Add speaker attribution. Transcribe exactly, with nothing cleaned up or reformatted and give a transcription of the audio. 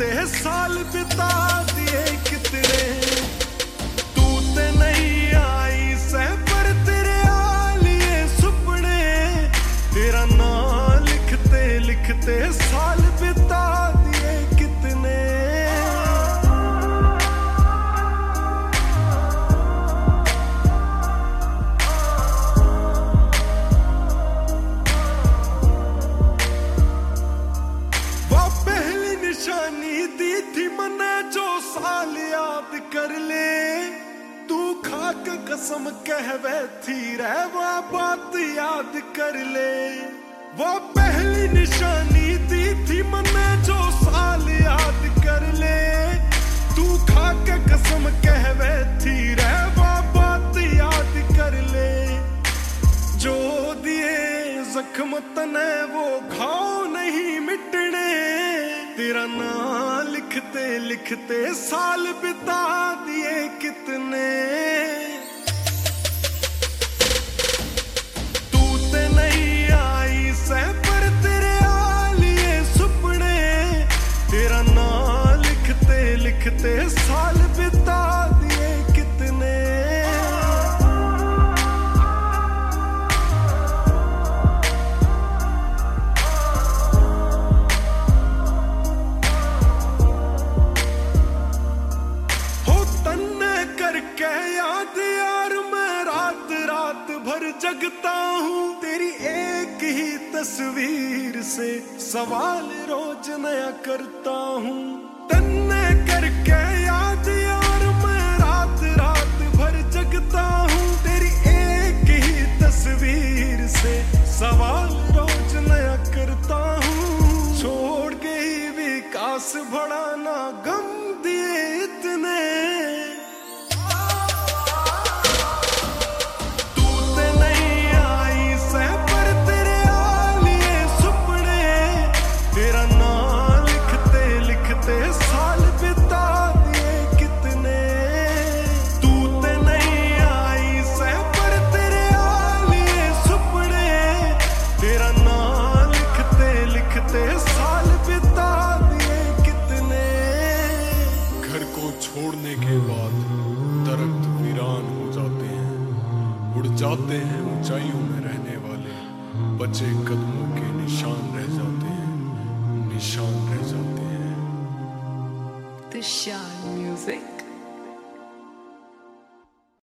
Speaker 1: लिखते साल बिता दिए कितने, तू ते नहीं आई सह पर तेरे आलिए सुपने, तेरा नाम लिखते लिखते साल बिता दिए कितने। वो पहली निशानी दी थी मने जो साल याद कर ले, तू खा के कसम कहवे थी रह वो बात याद कर ले। वो पहली निशानी दी थी मने जो साल याद कर ले, तू खा के कसम कहवे थी रह वो बात याद कर ले। जो दिए जख्म तने वो घाव नहीं मिटने, तेरा नाम लिखते लिखते साल बिता दिए कितने। तू ते नहीं आई सह पर तेरे आलिए सुपने, तेरा नाम लिखते लिखते साल बिता दिए कितने। करके याद यार मैं रात रात भर जगता हूँ, तेरी एक ही तस्वीर से सवाल रोज नया करता हूँ। तन्ने करके याद यार मैं रात रात भर जगता हूँ, तेरी एक ही तस्वीर से सवाल रोज नया करता हूँ। छोड़ गई विकास बढ़ाना गम दिए इतने, साल बिता दिए कितने। तू ते नहीं आई सह पर तेरे आलिए सुपने, तेरा नाम लिखते लिखते साल बिता दिए कितने। घर को छोड़ने के बाद दरख्त वीरान हो जाते हैं, उड़ जाते हैं ऊंचाइयों में रहने वाले, बचे कदमों के निशान रह जाते हैं, निशान रह जाते हैं।
Speaker 2: Tushan Music.